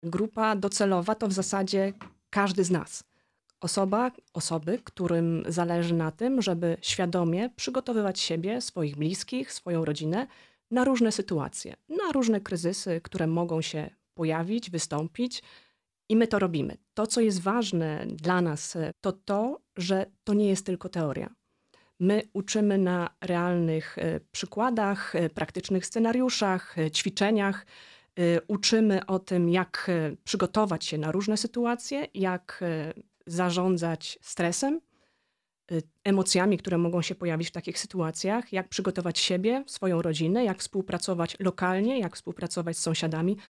Grupa docelowa to w zasadzie każdy z nas. Osoby, którym zależy na tym, żeby świadomie przygotowywać siebie, swoich bliskich, swoją rodzinę na różne sytuacje, na różne kryzysy, które mogą się pojawić, wystąpić i my to robimy. To, co jest ważne dla nas, to to, że to nie jest tylko teoria. My uczymy na realnych przykładach, praktycznych scenariuszach, ćwiczeniach. Uczymy o tym, jak przygotować się na różne sytuacje, jak zarządzać stresem, emocjami, które mogą się pojawić w takich sytuacjach, jak przygotować siebie, swoją rodzinę, jak współpracować lokalnie, jak współpracować z sąsiadami.